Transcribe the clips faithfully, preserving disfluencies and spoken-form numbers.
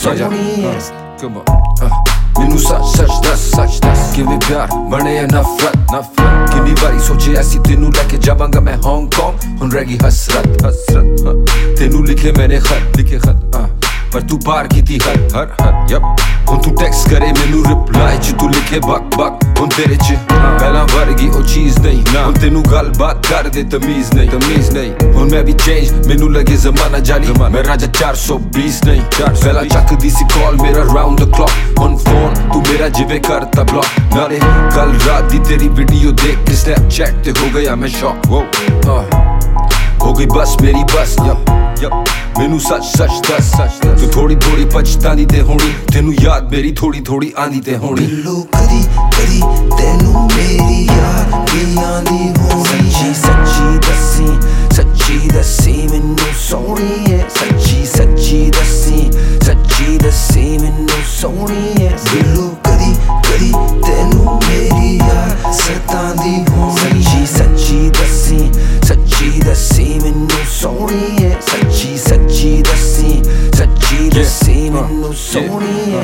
ਸੋਹਣੀਏ ਮੈਨੂੰ ਸੱਚ ਸੱਚ ਦੱਸ ਸੱਚ ਦੱਸ ਕਿਵੇਂ ਪਿਆਰ ਬਣੇ ਆ ਨਫ਼ਰਤ ਨਫ਼ਰਤ ਕਿੰਨੀ ਵਾਰੀ ਸੋਚਿਆ ਸੀ ਤੈਨੂੰ ਲੈ ਕੇ ਜਾਵਾਂਗਾ ਮੈਂ ਹਾਂਗਕਾਂਗ ਹੁਣ ਰਹਿ ਗਈ ਹਸਰਤ ਹਸਰਤ ਤੈਨੂੰ ਲਿਖੇ ਮੈਨੇ ਖਤ ਲਿਖੇ ਖਤ ਪਰ ਤੂੰ ਪਾਰ ਕੀਤੀ ਹੱਦ ਹਰ ਹੱਦ ਯਪ ਹੁਣ ਤੂੰ ਟੈਕਸਟ ਕਰੇ ਮੈਨੂੰ ਰਿਪਲਾਈ ਚ ਤੂੰ ਲਿਖੇ ਬਕ ਬਕ ਹੁਣ ਤੇਰੇ ਚ ਪਹਿਲਾਂ ਵਰਗੀ ਉਹ ਚੀਜ਼ ਨਹੀਂ ਹੁਣ ਤੈਨੂੰ ਗੱਲਬਾਤ ਕਰਦੇ ਤਮੀਜ਼ ਨਹੀਂ ਤਮੀਜ਼ ਨਹੀਂ ਹੁਣ ਮੈਂ ਵੀ ਚੇਂਜ ਮੈਨੂੰ ਲੱਗੇ ਜ਼ਮਾਨਾ ਜਾਲੀ ਮੈਂ ਰਾਜਾ ਚਾਰ ਸੌ ਵੀਹ ਨਹੀਂ ਪਹਿਲਾਂ ਚੱਕਦੀ ਸੀ ਕਾਲ ਮੇਰਾ ਰਾਉਂਡ ਦ ਕਲੌਕ ਹੁਣ ਫੋਨ ਤੂੰ ਮੇਰਾ ਜਿਵੇਂ ਕਰਤਾ ਬਲੌਕ ਨਾਲੇ ਕੱਲ ਰਾਤ ਦੀ ਤੇਰੀ ਵੀਡੀਓ ਦੇਖ ਕੇ ਸਨੈਪਚੈਟ ਤੇ ਹੋ ਗਿਆ ਮੈਂ ਸ਼ੌਕ ਹੋ ਗਈ ਬਸ ਮੇਰੀ ਬਸ ਯਪ ਯਪ ਮੈਨੂੰ ਸੱਚ ਸੱਚ ਦੱਸ ਤੂੰ ਥੋੜੀ ਥੋੜੀ ਪਛਤਾਨੀ ਤੇ ਹੋਣੀ ਤੈਨੂੰ ਯਾਦ ਮੇਰੀ ਥੋੜੀ ਥੋੜੀ ਆਂਦੀ ਤੇ ਹੋਣੀ ਬਿੱਲੂ ਕਦੀ ਕਦੀ ਤੈਨੂੰ ਮੇਰੀ ਯਾਦ ਵੀ ਆਂਦੀ ਹੋਣੀ ਸੱਚੀ ਸੱਚੀ ਦੱਸੀ ਸੱਚੀ ਦੱਸੀ ਮੈਨੂੰ ਸੋਹਣੀਏ ਸੱਚੀ ਸੱਚੀ ਦੱਸੀ ਸੱਚੀ ਦੱਸੀ ਮੈਨੂੰ ਸੋਹਣੀਏ ਬਿੱਲੂ ਕਦੀ ਕਦੀ ਤੈਨੂੰ ਮੇਰੀ ਯਾਦ ਸਤਾਂਦੀ ਹੋਣੀ ਸੱਚੀ ਸੱਚੀ ਦੱਸੀ ਸੱਚੀ ਦੱਸੀ ਮੈਨੂੰ ਸੋਹਣੀਏ ਸੱਚੀ ਸੱਚੀ ਦੱਸੀ ਸੱਚੀ ਦੱਸੀ ਮੈਨੂੰ ਸੋਹਣੀਏ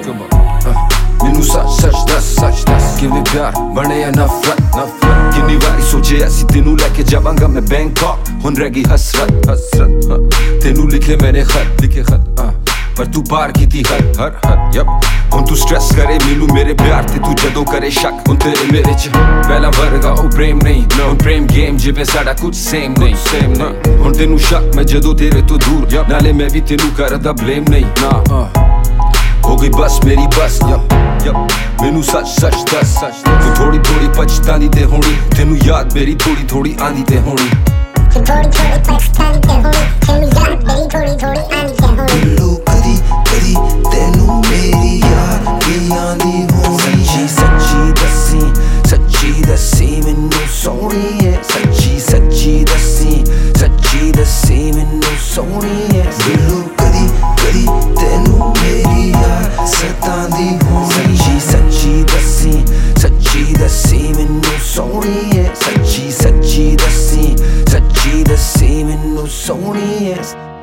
ਮੈਨੂੰ ਸੱਚ ਸੱਚ ਦੱਸ ਸੱਚ ਦੱਸ ਕਿਵੇਂ ਪਿਆਰ ਬਣੇ ਆ ਨਫ਼ਰਤ ਨਫ਼ਰਤ ਕਿੰਨੀ ਵਾਰੀ ਸੋਚਿਆ ਸੀ ਤੈਨੂੰ ਲੈ ਕੇ ਜਾਵਾਂਗਾ ਮੈਂ ਬੈਂਕਾਕ ਹੁਣ ਰਹਿ ਗਈ ਹਸਰਤ ਹਸਰਤ ਤੈਨੂੰ ਲਿਖੇ ਮੈਨੇ ਖਤ ਲਿਖੇ ਖਤ ਪਰ ਤੂੰ ਪਾਰ ਕੀਤੀ ਹੱਦ ਹਰ ਹੱਦ ਯਪ ਹੁਣ ਤੂੰ ਸਟ੍ਰੈਸ ਕਰੇ ਮੈਨੂੰ ਮੇਰੇ ਪਿਆਰ ਤੇ ਤੂੰ ਜਦੋਂ ਕਰੇ ਸ਼ੱਕ ਹੁਣ ਤੇਰੇ ਮੇਰੇ ਚ ਪਹਿਲਾਂ ਵਰਗਾ ਉਹ ਪ੍ਰੇਮ ਨਹੀਂ ਹੁਣ ਪ੍ਰੇਮ ਗੇਮ ਜਿਵੇਂ ਸਾਡਾ ਕੁਝ ਸੇਮ ਨਹੀਂ ਸੇਮ ਨਹੀਂ ਹੁਣ ਤੈਨੂੰ ਸ਼ੱਕ ਮੈਂ ਜਦੋਂ ਤੇਰੇ ਤੋਂ ਦੂਰ ਨਾਲੇ ਮੈਂ ਵੀ ਤੈਨੂੰ ਕਰਦਾ ਬਲੇਮ ਨਹੀਂ ਨਾ ਹੋ ਗਈ ਬਸ ਮੇਰੀ ਬਸ ਯਪ ਯਪ ਮੈਨੂੰ ਸੱਚ ਸੱਚ ਦੱਸ ਤੂੰ ਥੋੜੀ ਥੋੜੀ ਪਛਤਾਨੀ ਤੇ ਹੋਣੀ ਤੈਨੂੰ ਯਾਦ ਮੇਰੀ ਥੋੜੀ ਥੋੜੀ ਆਂਦੀ ਤੇ ਹੋਣੀ ਥੋੜੀ ਥੋੜੀ ਪਛਤਾਨੀ ਤੇ ਹੋਣੀ ਤੈਨੂੰ ਯਾਦ ਮੇਰੀ ਥੋੜੀ ਥੋੜੀ ਆਂਦੀ ਤੇ ਹੋਣੀ ਬਿੱਲੂ ਕਦੀ ਕਦੀ ਤੈਨੂੰ ਮੇਰੀ ਯਾਦ ਵੀ ਆਂਦੀ ਹੋਣੀ ਸੱਚੀ ਸੱਚੀ ਦੱਸੀ ਸੱਚੀ ਦੱਸੀ ਮੈਨੂੰ ਸੋਹਣੀਏ ਸੱਚੀ ਸੱਚੀ ਦੱਸੀ ਸੱਚੀ ਦੱਸੀ ਮੈਨੂੰ ਸੋਹਣੀਏ ਬਿੱਲੂ ਕਦੀ ਕਦੀ ਤੈਨੂੰ ਮੇਰੀ ਯਾਦ ਸਤਾਂਦੀ ਹੋਣੀ ਸੱਚੀ ਸੱਚੀ ਦੱਸੀ ਸੱਚੀ ਦੱਸੀ ਮੈਨੂੰ ਸੋਹਣੀਏ ਸੱਚੀ ਸੱਚੀ ਦੱਸੀ ਸੱਚੀ ਦੱਸੀ ਮੈਨੂੰ ਸੋਹਣੀਏ